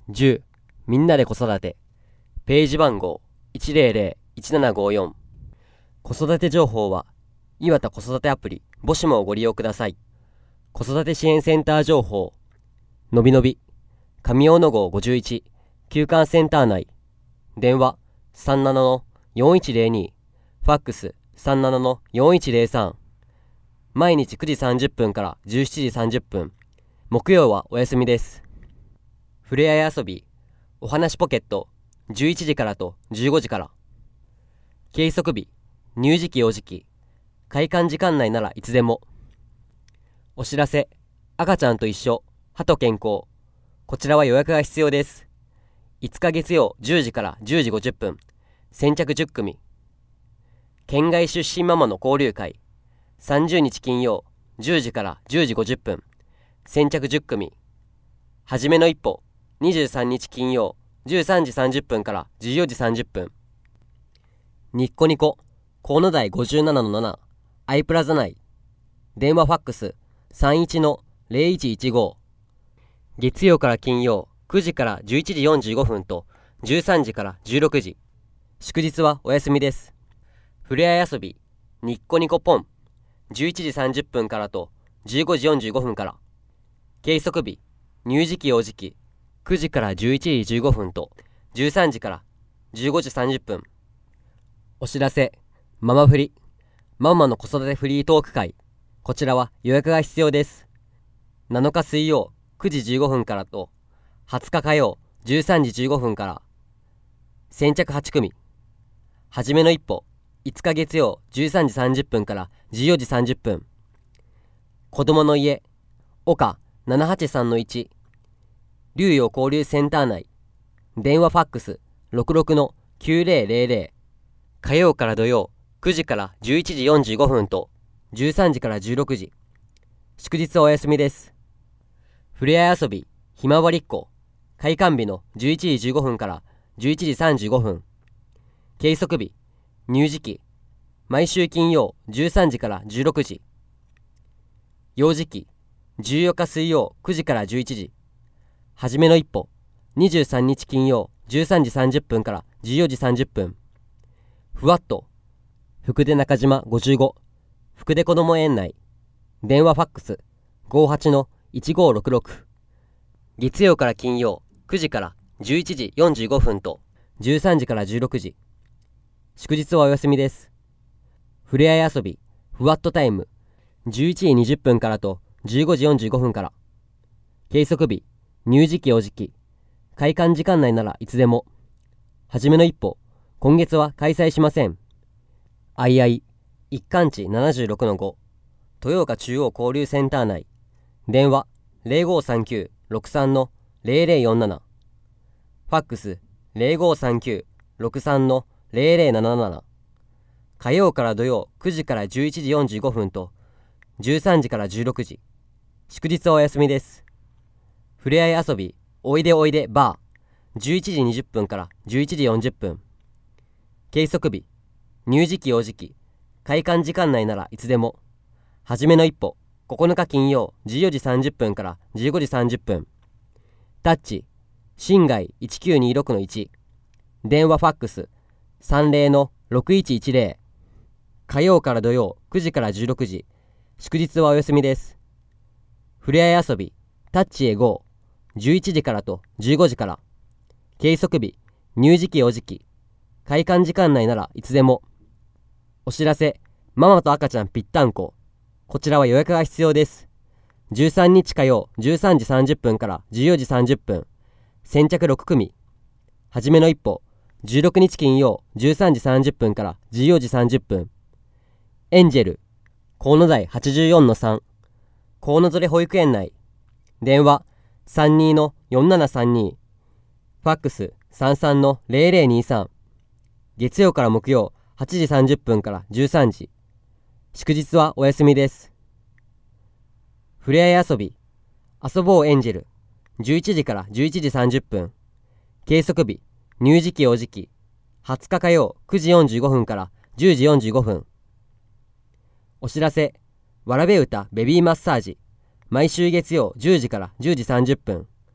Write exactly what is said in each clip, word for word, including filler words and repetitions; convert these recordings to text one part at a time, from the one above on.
じゅうみんなで子育てページ番号 いちゼロゼロいちななごよん。子育て情報は岩田子育てアプリ母子もをご利用ください。子育て支援センター情報、のびのび上大野号ごじゅういち休館センター内、電話 さんななのよんいちゼロに、ファックス さんななのよんいちゼロさん。毎日くじさんじゅっぷんからじゅうしちじさんじゅっぷん、木曜はお休みです。ふれあい遊びおはなしポケットじゅういちじからとじゅうごじから。計測日、乳児期幼児期、開館時間内ならいつでも。お知らせ、赤ちゃんと一緒歯と健康、こちらは予約が必要です。いつか月曜じゅうじからじゅうじごじゅっぷん、先着じゅっくみ。県外出身ママの交流会、さんじゅうにち金曜じゅうじからじゅうじごじゅっぷん、先着じゅっくみ。はじめの一歩、にじゅうさんにち金曜じゅうさんじさんじゅっぷんからじゅうよじさんじゅっぷん。ニッコニコ河野台 ごじゅうななのなな アイプラザ内、電話ファックス さんいちのゼロいちいちご。月曜から金曜くじからじゅういちじよんじゅうごふんとじゅうさんじからじゅうろくじ、祝日はお休みです。ふれあい遊びニッコニコポンじゅういちじさんじゅっぷんからとじゅうごじよんじゅうごふんから。計測日、乳児期幼児期くじからじゅういちじじゅうごふんとじゅうさんじからじゅうごじさんじゅっぷん。お知らせ、ママフリママの子育てフリートーク会、こちらは予約が必要です。なのか水曜くじじゅうごふんからとはつか火曜じゅうさんじじゅうごふんから。先着はちくみ。はじめの一歩、いつか月曜じゅうさんじさんじゅっぷんからじゅうよじさんじゅっぷん。子どもの家岡ななはちさんのいち、竜陽交流センター内、電話ファックスろくろくのきゅうゼロゼロゼロ。火曜から土曜くじからじゅういちじよんじゅうごふんとじゅうさんじからじゅうろくじ、祝日はお休みです。ふれあい遊びひまわりっこ開館日のじゅういちじじゅうごふんからじゅういちじさんじゅうごふん。計測日、乳児期毎週金曜じゅうさんじからじゅうろくじ。幼児期じゅうよっか水曜くじからじゅういちじ。はじめの一歩、にじゅうさんにち金曜じゅうさんじさんじゅっぷんからじゅうよじさんじゅっぷん。ふわっと福出中島ごじゅうご福出こども園内、電話ファックス ごじゅうはちのいちごろくろく。月曜から金曜くじからじゅういちじよんじゅうごふんとじゅうさんじからじゅうろくじ、祝日はお休みです。ふれあい遊びふわっとタイムじゅういちじにじゅっぷんからとじゅうごじよんじゅうごふんから。計測日、乳児期幼児期開館時間内ならいつでも。はじめの一歩、今月は開催しません。あいあい一貫地 ななじゅうろくのご 豊岡中央交流センター内、電話 ゼロごさんきゅうろくさんのゼロゼロよんなな、ファックス ゼロごさんきゅうろくさんのゼロゼロなななな。火曜から土曜くじからじゅういちじよんじゅうごふんとじゅうさんじからじゅうろくじ、祝日はお休みです。ふれあい遊びおいでおいでバーじゅういちじにじゅっぷんからじゅういちじよんじゅっぷん。計測日、乳児期幼児期開館時間内ならいつでも。はじめの一歩、ここのか金曜じゅうよじさんじゅっぷんからじゅうごじさんじゅっぷん。タッチ新街いちきゅうにろくのいち、電話ファックスさんゼロのろくいちいちゼロ。火曜から土曜くじからじゅうろくじ、祝日はお休みです。ふれあい遊びタッチへ ゴーじゅういちじからとじゅうごじから。計測日、乳児期幼児期開館時間内ならいつでも。お知らせ、ママと赤ちゃんぴったんこ、こちらは予約が必要です。じゅうさんにち火曜じゅうさんじさんじゅっぷんからじゅうよじさんじゅっぷん、先着ろくくみ。はじめの一歩、じゅうろくにち金曜じゅうさんじさんじゅっぷんからじゅうよじさんじゅっぷん。エンジェル河野台 はちじゅうよんのさん 河野連保育園内、電話 さんじゅうにのよんななさんに、ファックス さんじゅうさんのゼロゼロにさん。月曜から木曜はちじさんじゅっぷんからじゅうさんじ、祝日はお休みです。ふれあい遊び遊ぼうエンジェルじゅういちじからじゅういちじさんじゅっぷん。計測日、乳児期幼児期はつか火曜くじよんじゅうごふんからじゅうじよんじゅうごふん。お知らせ、わらべ歌ベビーマッサージ毎週月曜じゅうじからじゅうじさんじゅっぷん、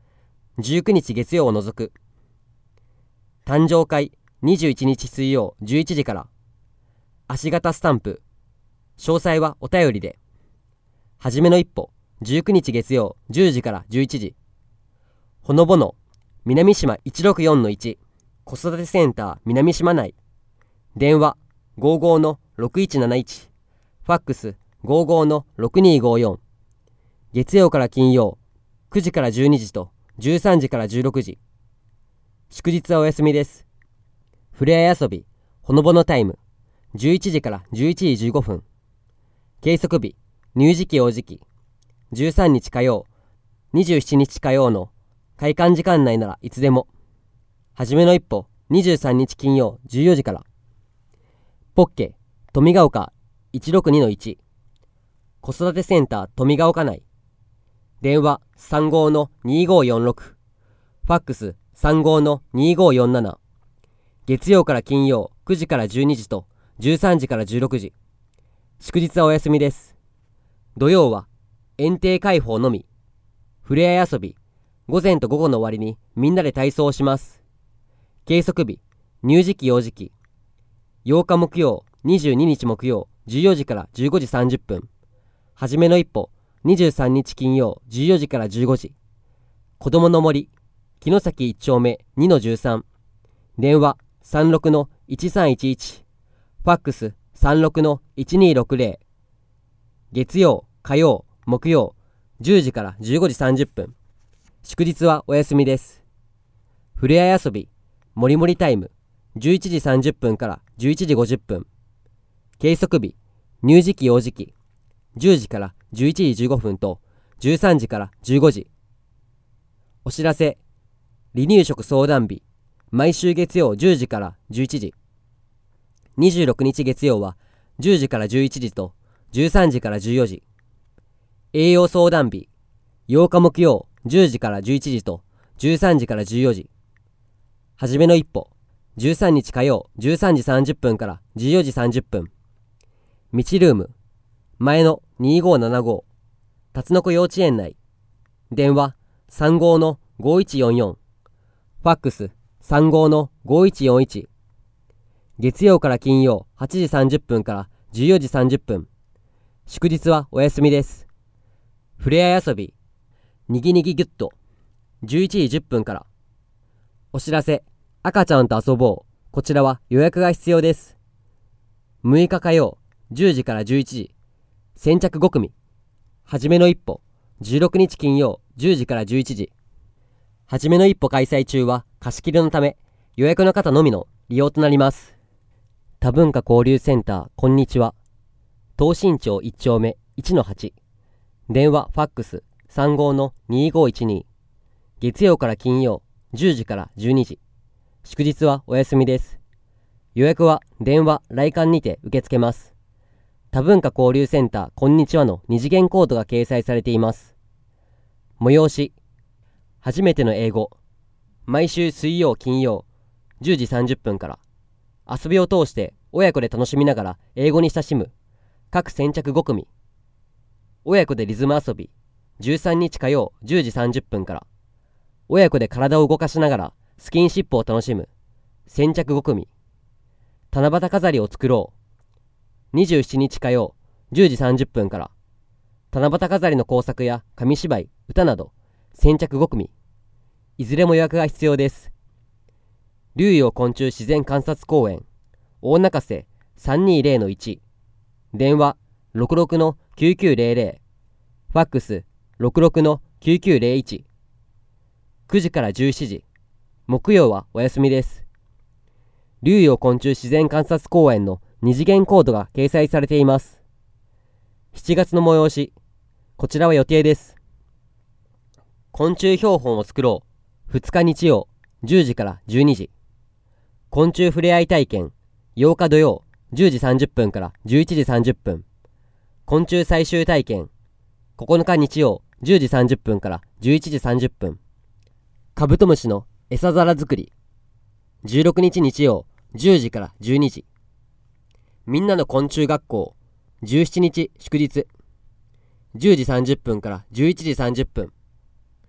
じゅうくにち月曜を除く。誕生会にじゅういちにち水曜じゅういちじから。足型スタンプ。詳細はお便りで。はじめの一歩じゅうくにち月曜じゅうじからじゅういちじ。ほのぼの南島 いちろくよんのいち 子育てセンター南島内。電話ごじゅうごのろくいちなないち、ファックスごじゅうごのろくにごよん。月曜から金曜くじからじゅうにじとじゅうさんじからじゅうろくじ。祝日はお休みです。ふれあい遊びほのぼのタイムじゅういちじからじゅういちじじゅうごふん。計測日乳児期幼児期じゅうさんにち火曜にじゅうしちにち火曜の開館時間内ならいつでも。はじめの一歩にじゅうさんにち金曜じゅうよじから。ポッケ富ヶ丘 いちろくにのいち 子育てセンター富ヶ丘内。電話さんじゅうのにごよんろく、ファックスさんじゅうのにごよんなな。月曜から金曜くじからじゅうにじとじゅうさんじからじゅうろくじ。祝日はお休みです。土曜は園庭開放のみ。ふれあい遊び午前と午後の終わりにみんなで体操をします。計測日乳児期幼児期ようか木曜にじゅうににち木曜じゅうよじからじゅうごじさんじゅっぷん。はじめの一歩にじゅうさんにち金曜じゅうよじからじゅうごじ。子どもの森城崎いち丁目にのじゅうさん。電話さんじゅうろくのいちさんいちいち、ファックスさんじゅうろくのいちにろくぜろ。月曜火曜木曜じゅうじからじゅうごじさんじゅっぷん。祝日はお休みです。ふれあい遊びもりもりタイムじゅういちじさんじゅっぷんからじゅういちじごじゅっぷん。計測日乳児期幼児期じゅうじからじゅういちじじゅうごふんとじゅうさんじからじゅうごじ。お知らせ離乳食相談日毎週月曜じゅうじからじゅういちじ。にじゅうろくにち月曜はじゅうじからじゅういちじとじゅうさんじからじゅうよじ。栄養相談日ようか木曜じゅうじからじゅういちじとじゅうさんじからじゅうよじ。はじめの一歩じゅうさんにち火曜じゅうさんじさんじゅっぷんからじゅうよじさんじゅっぷん。みちルーム前のにごななごたつのこ幼稚園内。電話さんじゅうのごいちよんよん、ファックスさんじゅうのごいちよんいち。月曜から金曜はちじさんじゅっぷんからじゅうよじさんじゅっぷん。祝日はお休みです。ふれあい遊びにぎにぎギュッとじゅういちじじゅっぷんから。お知らせ赤ちゃんと遊ぼう。こちらは予約が必要です。むいか火曜じゅうじからじゅういちじ。先着ごくみ。はじめの一歩じゅうろくにち金曜じゅうじからじゅういちじ。はじめの一歩開催中は貸し切りのため予約の方のみの利用となります。多文化交流センターこんにちは。東新町いち丁目いちのはち。電話ファックスさんじゅうのにごいちに。月曜から金曜じゅうじからじゅうにじ。祝日はお休みです。予約は電話来館にて受け付けます。多文化交流センターこんにちはの二次元コードが掲載されています。催し初めての英語毎週水曜金曜じゅうじさんじゅっぷんから。遊びを通して親子で楽しみながら英語に親しむ各先着ごくみ。親子でリズム遊びじゅうさんにち火曜じゅうじさんじゅっぷんから。親子で体を動かしながらスキンシップを楽しむ先着ごくみ。七夕飾りを作ろうにじゅうしちにち火曜じゅうじさんじゅっぷんから。七夕飾りの工作や紙芝居歌など先着ごくみ。いずれも予約が必要です。竜陽昆虫自然観察公園大中瀬さんにゼロのいち。電話ろくろくのきゅうきゅうゼロゼロ、ファックスろくろくのきゅうきゅうゼロいち。くじからじゅうしちじ。木曜はお休みです。竜陽昆虫自然観察公園の二次元コードが掲載されています。しちがつの催し、こちらは予定です。昆虫標本を作ろうふつか日曜じゅうじからじゅうにじ。昆虫ふれあい体験ようか土曜じゅうじさんじゅっぷんからじゅういちじさんじゅっぷん。昆虫採集体験ここのか日曜じゅうじさんじゅっぷんからじゅういちじさんじゅっぷん。カブトムシの餌皿作りじゅうろくにち日曜じゅうじからじゅうにじ。みんなの昆虫学校じゅうしちにち祝日じゅうじさんじゅっぷんからじゅういちじさんじゅっぷん。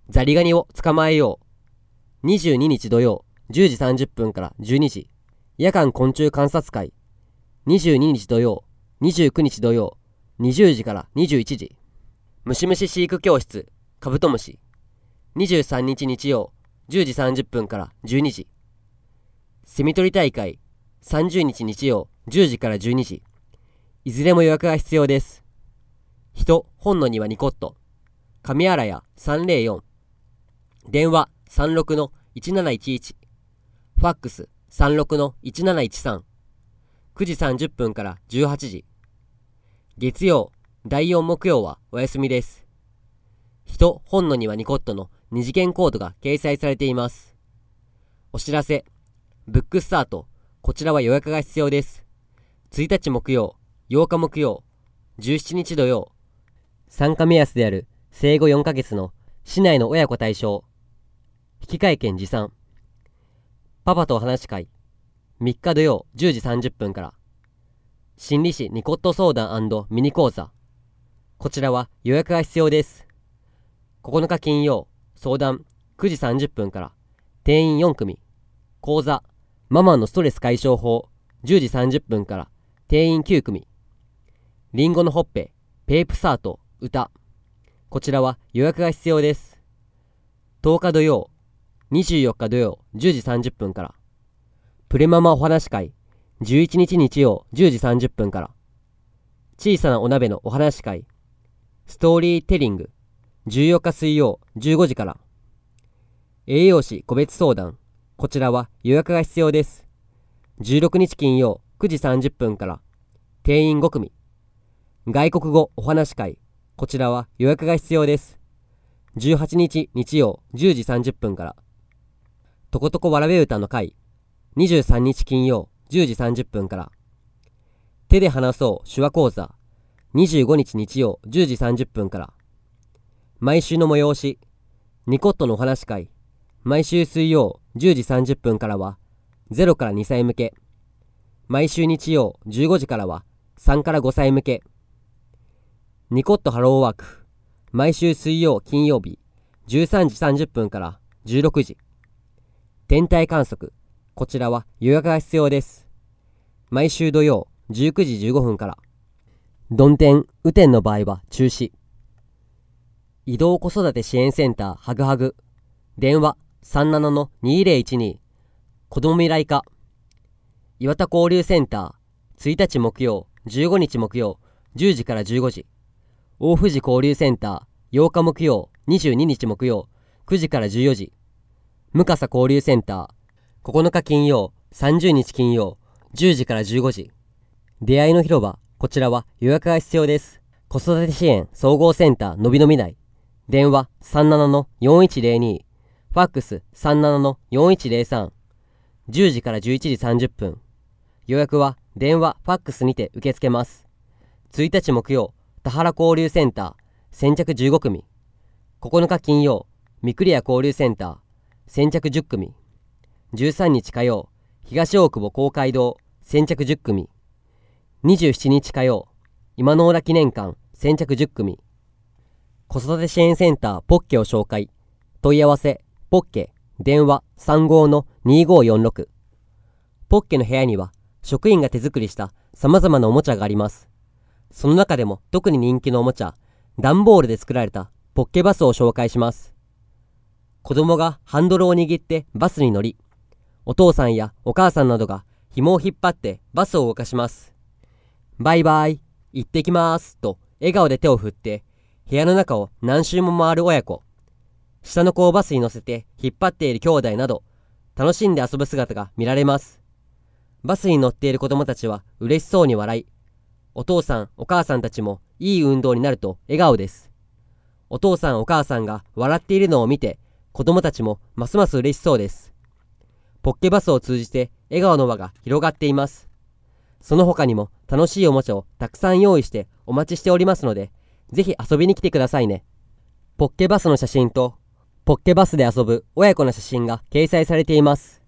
ザリガニを捕まえよう。にじゅうににち土曜、じゅうじさんじゅっぷんからじゅうにじ。夜間昆虫観察会。にじゅうににち土曜、にじゅうくにち土曜、にじゅうじからにじゅういちじ。ムシムシ飼育教室、カブトムシ。にじゅうさんにち日曜、じゅうじさんじゅっぷんからじゅうにじ。セミ取り大会、さんじゅうにち日曜、じゅうじからじゅうにじ。いずれも予約が必要です。人、本の庭ニコット。上新谷さんぜろよん。電話 さんろくのいちなないちいち。ファックス さんろくのいちなないちさん。くじさんじゅっぷんからじゅうはちじ。月曜、だいよん木曜はお休みです。人、本の庭ニコットの二次元コードが掲載されています。お知らせ、ブックスタート、こちらは予約が必要です。ついたち木曜、ようか木曜、じゅうしちにち土曜。参加目安である生後よんかげつの市内の親子対象。引換券持参。パパとお話し会。みっか土曜じゅうじさんじゅっぷんから。心理師ニコット相談&ミニ講座。こちらは予約が必要です。ここのか金曜、相談くじさんじゅっぷんから。定員よん組。講座、ママのストレス解消法じゅうじさんじゅっぷんから。定員きゅう組。リンゴのほっぺ、ペープサート、歌。こちらは予約が必要です。とおか土曜、にじゅうよっか土曜じゅうじさんじゅっぷんから。プレママお話会、じゅういちにち日曜じゅうじさんじゅっぷんから。小さなお鍋のお話会、ストーリーテリング、じゅうよっか水曜じゅうごじから。栄養士個別相談、こちらは予約が必要です。じゅうろくにち金曜くじさんじゅっぷんから。定員ご組。外国語お話会、こちらは予約が必要です。じゅうはちにち日曜じゅうじさんじゅっぷんから。とことこわらべ歌の会、にじゅうさんにち金曜じゅうじさんじゅっぷんから。手で話そう手話講座、にじゅうごにち日曜じゅうじさんじゅっぷんから。毎週の催し、ニコットのお話会、毎週水曜じゅうじさんじゅっぷんからはゼロからにさい向け。毎週日曜じゅうごじからはさんからごさい向け。ニコットハローワーク、毎週水曜金曜日じゅうさんじさんじゅっぷんからじゅうろくじ。天体観測、こちらは予約が必要です。毎週土曜じゅうくじじゅうごふんから。曇天雨天の場合は中止。移動子育て支援センターハグハグ、電話 さんななのにぜろいちに。子ども未来課。岩田交流センター、ついたち木曜じゅうごにち木曜じゅうじからじゅうごじ。大富士交流センター、ようか木曜にじゅうににち木曜くじからじゅうよじ。向笠交流センター、ここのか金曜さんじゅうにち金曜じゅうじからじゅうごじ。出会いの広場、こちらは予約が必要です。子育て支援総合センターのびのび内、電話 さんななのよんいちぜろに。ファックス さんななのよんいちぜろさん。じゅうじからじゅういちじさんじゅっぷん。予約は電話ファックスにて受け付けます。ついたち木曜田原交流センター、先着じゅうご組。ここのか金曜三栗屋交流センター、先着じゅっ組。じゅうさんにち火曜東大久保公会堂、先着じゅっ組。にじゅうしちにち火曜今の浦記念館、先着じゅっ組。子育て支援センターポッケを紹介。問い合わせポッケ、電話 さんごのにごよんろく。ポッケの部屋には職員が手作りした様々なおもちゃがあります。その中でも特に人気のおもちゃ、段ボールで作られたポッケバスを紹介します。子供がハンドルを握ってバスに乗り、お父さんやお母さんなどが紐を引っ張ってバスを動かします。バイバイ、行ってきますと笑顔で手を振って部屋の中を何周も回る親子、下の子をバスに乗せて引っ張っている兄弟など、楽しんで遊ぶ姿が見られます。バスに乗っている子供たちは嬉しそうに笑い、お父さんお母さんたちもいい運動になると笑顔です。お父さんお母さんが笑っているのを見て、子供たちもますます嬉しそうです。ポッケバスを通じて笑顔の輪が広がっています。その他にも楽しいおもちゃをたくさん用意してお待ちしておりますので、ぜひ遊びに来てくださいね。ポッケバスの写真とポッケバスで遊ぶ親子の写真が掲載されています。